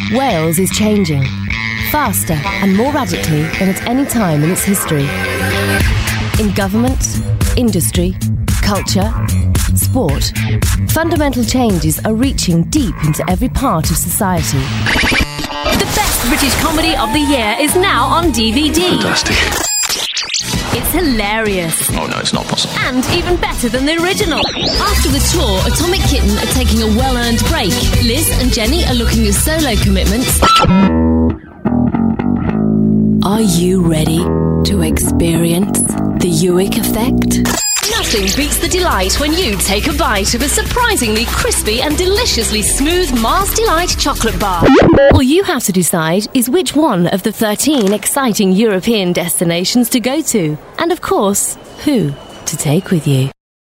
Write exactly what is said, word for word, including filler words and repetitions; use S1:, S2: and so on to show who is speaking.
S1: Wales is changing, faster and more radically than at any time in its history. In government, industry, culture, sport, fundamental changes are reaching deep into every part of society.
S2: The best British comedy of the year is now on D V D.
S3: Fantastic.
S2: It's hilarious.
S3: Oh no, it's not possible.
S2: And even better than the original. After the tour, Atomic Kitten are taking a well-earned break. Liz and Jenny are looking at solo commitments. Are you ready to experience the Ewick effect? Nothing beats the delight when you take a bite of a surprisingly crispy and deliciously smooth Mars Delight chocolate bar. All you have to decide is which one of the thirteen exciting European destinations to go to, and of course, who to take with you.